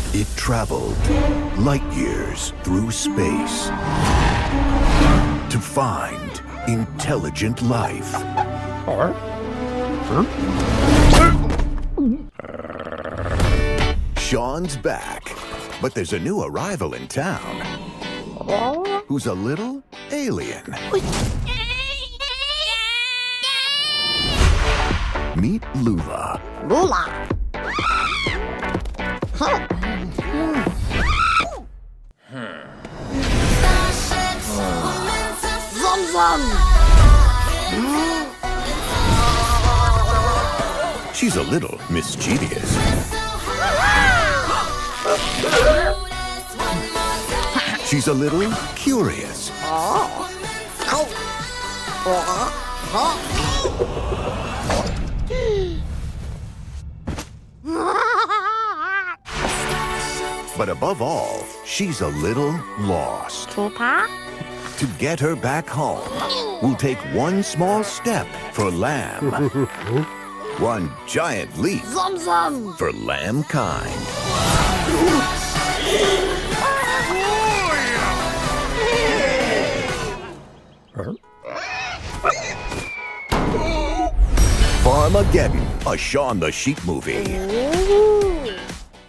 It traveled light years through space to find intelligent life. Sean's back, but there's a new arrival in town who's a little alien. Meet Lula. Lula. Zum zum. She's a little mischievous. She's a little curious. But above all, she's a little lost. Tupa? To get her back home, we'll take one small step for Lamb. One giant leap Zum zum. for Lambkind. Farmageddon, a Shaun the Sheep movie.